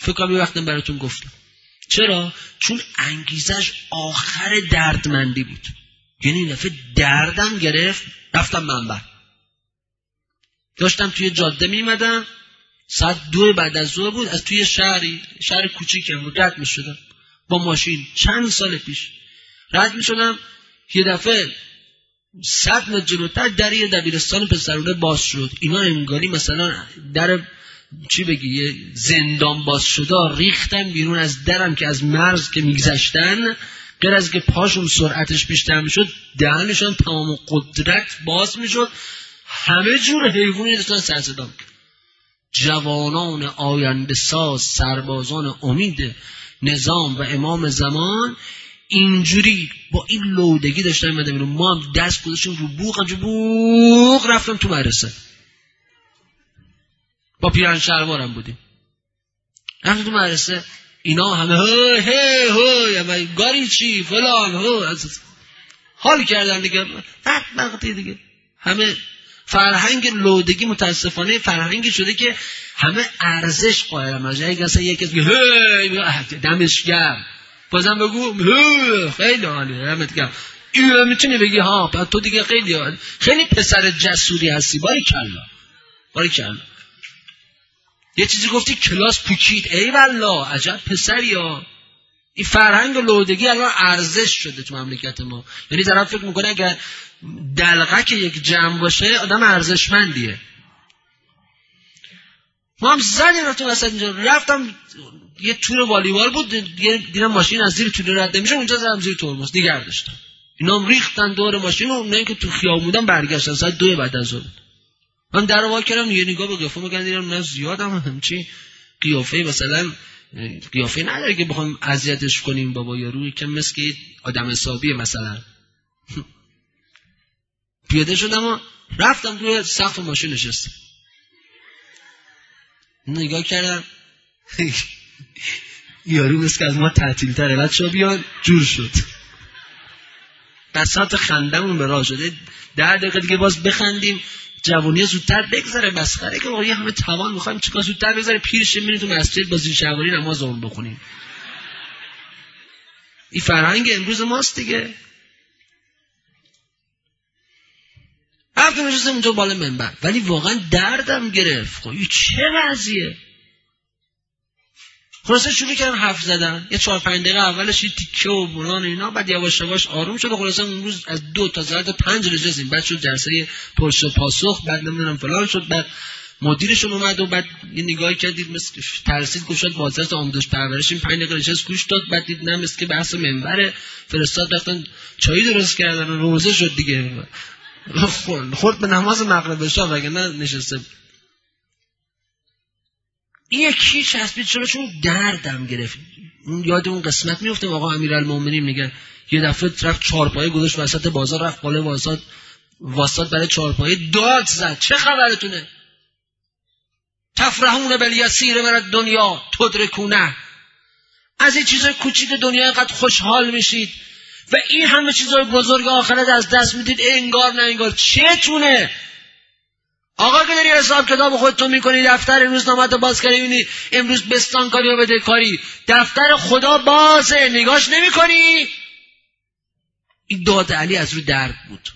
فکر کنم یه وقتم براتون گفتم. چرا؟ چون انگیزش آخر دردمندی بود. یعنی این دفعه دردم گرفت، رفتم منبر. داشتم توی جاده میمدم، ساعت 2 بعد از ظهر بود، از توی شهر کوچیکم بود رد میشدم با ماشین. چند سال پیش رد میشدم، یه دفعه 100 متر جلوتر در یه دبیرستان پسرونه باز شد. اینا انگاری مثلا در چی بگی یه زندان باز شده، ریختن بیرون از درم که از مرز که میگذشتن، غیر از که پاشون سرعتش بیشتر میشد دهنشون تمام قدرت باز میشد، همه جور حیوانی داشتن سر صدا می‌کردن. جوانان آینده ساز، سربازان امید نظام و امام زمان اینجوری با این لودگی داشتن می‌آمدن بیرون. ما هم دست گذاشتیم رو بوق رفتم تو مدرسه، با پیرن شلوارم بودیم، رفتم تو مدرسه. اینا همه هی گاری چی فلان حال کردن دیگه. وقتی دیگه همه فرهنگ لودگی متاسفانه فرهنگی شده که همه ارزش قائلن. اگه اصلا یکی هی دمش گرم بازم بگو خیلی عالیه دمت گرم، اینو میتونی بگی ها تو دیگه خیلی پسر جسوری هستی، باریکلا. یه چیزی گفتی کلاس پوکید، ای والله عجب پسری ها. این فرهنگ لودگی الان ارزش شده تو مملکت ما. یعنی طرف فکر میکنه اگر دلغک یک جمع باشه آدم ارزشمندیه. ما هم زدیم تو وسط اینجا، رفتم یه تور والیبال بود، دیدم ماشین از زیر تور رد نمیشه، اونجا زدم زیر ترمز نگه داشتم. اینا هم ریختن دور ماشین و اونایی که تو خیابون بودن برگشتن. ساعت 2 بعد از ظهر من در رو وا کردم، یه نگاه به قیافه می‌کردم، دیدم نه زیادم همچین قیافه مثلا قیافه نداره که بخوام اذیتش کنیم بابا، یارو که مثل آدم حسابیه مثلا. پیاده شدم و رفتم روی سقف ماشین نشستم، نگاه کردم یارو مثل از ما تعطیل تره، بعد شو بیان جور شد. بساط خندمون به راه شده، 10 دقیقه دیگه باز بخندیم، جوانی زودتر بگذره. مسخره که واقعا همه توان میخوایم چیکار زودتر بگذره، پیر شیم میریم تو مسجد با زیر شلواری نمازمون بخونیم. این فرهنگ امروز ماست دیگه. رفتم نشستم اونجا بالا منبر، ولی واقعا دردم گرفت. خب این چه وضعیه؟ خلاصه شروع کردم حرف زدن. یه 4-5 دقیقه اولش یه تیکه و بلان اینا، بعد یواش یواش آروم شد. خلاصه اون روز از 2 تا ساعت 5 نشستیم، بعد شد جلسه پرسش و پاسخ، بعد نمیدونم فلان شد، بعد مدیرشون اومد و بعد یه نگاهی کردید مثل ترسید گفت شاید واسطه آموزش پرورش. این 5 دقیقه نشست گوش داد، بعد دید نه مثل که بحث منبر فرستاد، رفتن چای درست کردن و روزه شد دیگه. خورد به نماز مغرب شب وگرنه نشسته. این یکی چسبید شده چون دردم گرفت. یاد اون قسمت میفته آقا امیرالمومنین میگن یه دفعه رفت چهارپایه گذاشت وسط بازار، رفت بالا واسط برای چهارپایه داد زد. چه خبرتونه؟ تفرحون بالیسیر من الدنیا تدرکونه. از این چیزای کوچیک دنیا اینقدر خوشحال میشید و این همه چیزای بزرگ آخرت از دست میدید انگار نه انگار. چتونه؟ آقا که داری حساب کتاب خودتون میکنی، دفتر روزنامه‌تو باز کردی میبینی امروز بستان کاری و بدهکاری، دفتر خدا بازه نگاش نمیکنی. این داد علی از رو درد بود.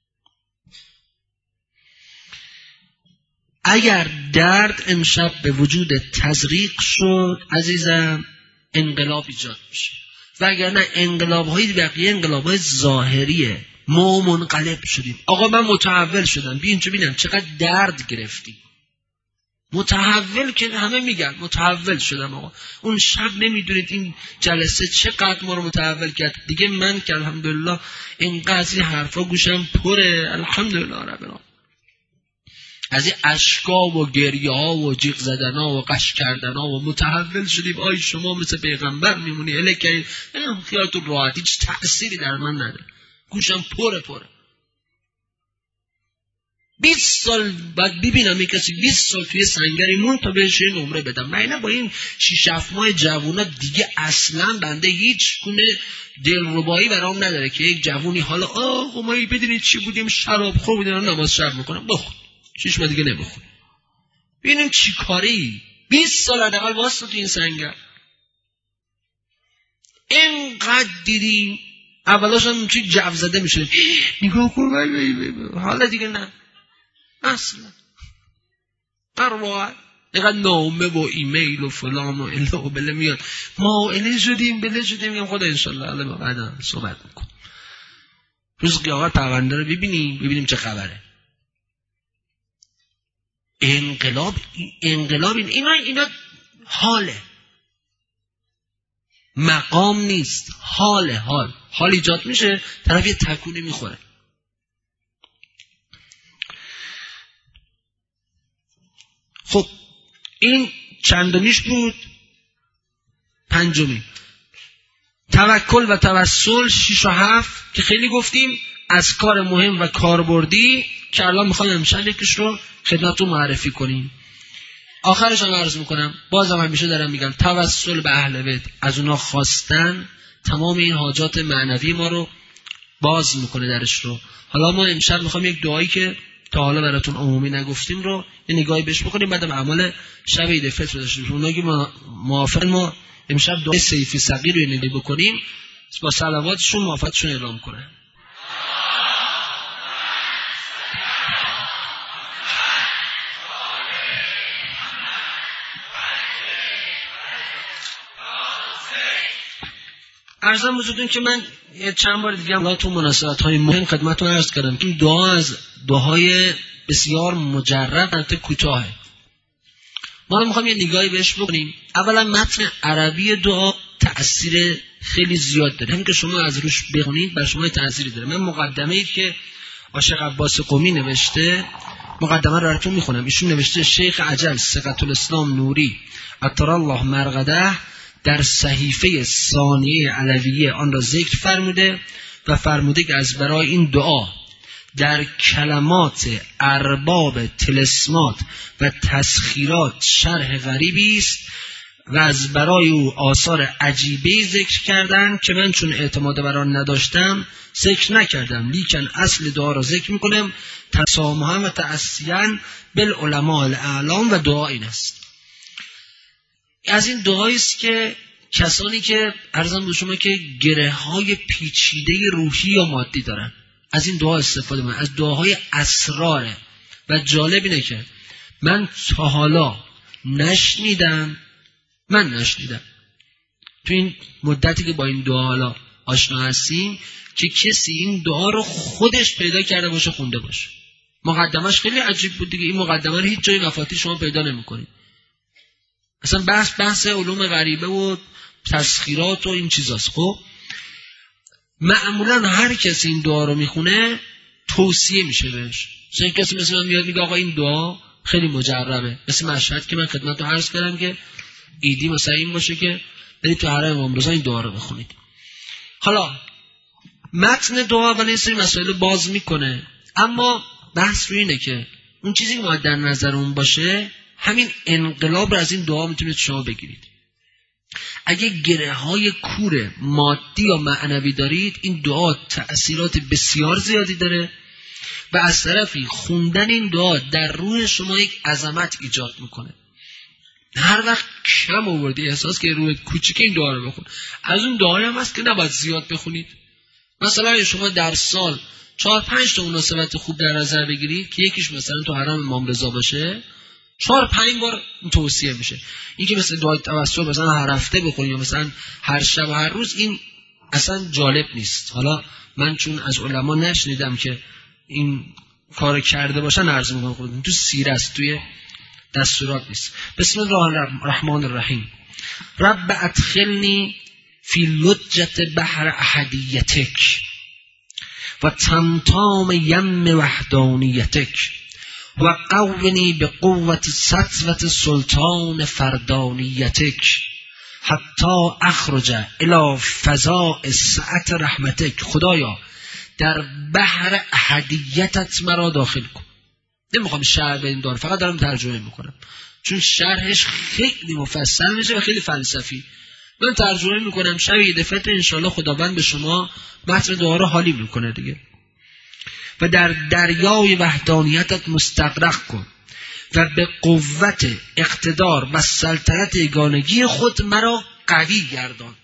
اگر درد امشب به وجود تزریق شد عزیزم انقلاب ایجاد میشه، وگرنه انقلاب‌های بقیه انقلاب‌های ظاهریه. ما منقلب شدیم. آقا من متحول شدم، بیا اینجا ببینم چقدر درد گرفتی. متحول که همه میگن متحول شدم. آقا اون شب نمیدونید این جلسه چقدر ما رو متحول کرد. دیگه من که الحمدلله اینقدر این حرفا گوشم پره، الحمدلله رب العالمین، از این اشکا و گریه ها و جیغ زدن ها و قش کردن ها و متحول شدیم. آی شما مثل پیغمبر میمونی الکی خیالتون راحت، هیچ تأثیری در من نداره. گوشم پره. 20 سال بعد ببینم یک کسی 20 سال توی سنگری مون تا بهش نمره بدم. من اینا با این 6-7 ماه جوونا دیگه اصلا بنده هیچ گونه دلربایی برام نداره که یک جوونی حالا آقا ما بدونید چی بودیم شراب خور بودیم نماز شب میکنم بخون 6 ماه دیگه نمیخون. ببینیم چی کاری. 20 سال حداقل واسه تو این سنگر. اینقدر دیدیم اولاش هم چی جو زده میشه، نگاه کن حالا دیگه نه اصلا پرواز اینقدر نامه و ایمیل و فلان و الا و بله میاد، ما اله شدیم بله شدیم، میگم خدا انشالله الان بعدا صحبت میکن. روز قیامت پرونده رو ببینیم چه خبره. انقلاب اینا حاله، مقام نیست، حال ایجاد میشه، طرف یه تکونی میخوره. خب این چندمیش بود. پنجمی توکل و توسل 6 و 7 که خیلی گفتیم از کار مهم و کاربردی که الان میخوام امشب یکیش رو خدمتتون معرفی کنیم. آخرش هم عرض میکنم، بازم همیشه دارم میگم توسل به اهل بیت، از اونا خواستن تمام این حاجات معنوی ما رو باز میکنه درش رو. حالا ما امشب میخوام یک دعایی که تا حالا براتون عمومی نگفتیم رو یه نگاهی بهش بکنیم، بعدم اعمال شب عید فطر داشتیم. اونایی که موافقن ما امشب دعای سیفی صغیر رو نگاهی بکنیم، با صلواتشون موافقتشون اعلام کنن. عرضم بزرگتون که من چند بار دیگه هم تو مناسبت‌های مهم خدمتتون عرض کردم که این دعا از دعاهای بسیار مجرد البته کوتاهه. ما رو می‌خوام یه نگاهی بهش بکنیم. اولا متن عربی دعا تأثیر خیلی زیاد داره، همین که شما از روش بخونید بر شما تأثیری داره. من مقدمه‌ای که عاشق عباس قمی نوشته، مقدمه رو براتون می‌خونم. ایشون نوشته شیخ عجل ثقة الاسلام نوری عطر الله مرقده در صحیفه ثانیه علویه آن را ذکر فرموده و فرموده که از برای این دعا در کلمات ارباب طلسمات و تسخیرات شرح غریبی است و از برای او آثار عجیبه ذکر کردن که من چون اعتماد بر آن نداشتم ذکر نکردم، لیکن اصل دعا را ذکر میکنم تسامحا و تأسیاً بالعلماء الاعلام و دعا این است. از این دعایی است که کسانی که عرضم به شما که گره های پیچیده روحی یا مادی دارن از این دعا استفاده میکنن، از دعاهای اسراره. و جالب اینه که من تا حالا نشنیدم تو این مدتی که با این دعا حالا آشنا هستیم که کسی این دعا رو خودش پیدا کرده باشه خونده باشه. مقدمش خیلی عجیب بود دیگه، این مقدمه رو هیچ جای مفاتیح شما پیدا نمی‌کنید. اصلا بحث علوم غریبه و تسخیرات و این چیزاست. خب معمولا هر کسی این دعا رو میخونه توصیه میشه بهش. مثلا کسی مثل من میاد میگه آقا این دعا خیلی مجربه، مثل مشهد که من خدمتتون عرض کردم که ایدی مثلا این باشه که برید تو حرم امام رضا این دعا رو بخونید. حالا متن دعا ولی سری مسائل باز میکنه، اما بحث روی اینه که اون چیزی که باید در نظرمون باشه همین انقلاب رو از این دعا میتونید شما بگیرید. اگه گره های کور مادی یا معنوی دارید این دعا تأثیرات بسیار زیادی داره و از طرفی خوندن این دعا در روح شما یک عظمت ایجاد میکنه. هر وقت کم آوردی احساس که روح کوچیک این دعا رو بخون. از اون دعایی هم هست که نباید زیاد بخونید. مثلا شما در سال 4-5 تا مناسبت خوب در نظر بگیرید که یکیش مثلا تو حرم امام رضا باشه، 4-5 بار توصیه میشه. این که مثلا دعای توسل مثلا هر هفته بخونید یا مثلا هر شب و هر روز، این اصلا جالب نیست. حالا من چون از علما نشنیدم که این کار کرده باشن عرض میکنم خودتون تو سیره است، توی دستورات نیست. بسم الله الرحمن الرحیم. رب ادخلنی فی لجة بحر احدیتک و تمتام یم وحدانیتک و قونی به قوت سطوت سلطان فردانیتک حتی اخرج الی فضاء سعت رحمتک. خدایا در بحر احدیتت مرا داخل کن. نمیخوام شرح بدیم دار، فقط دارم ترجمه میکنم چون شرحش خیلی مفصل میشه و خیلی فلسفی. من ترجمه میکنم، شب عید فطر انشالله خداوند به شما متن دعا رو حالی میکنه دیگه. و در دریای وحدانیتت مستغرق کن. و به قوت اقتدار و سلطنت یگانگی خود مرا قوی گردان.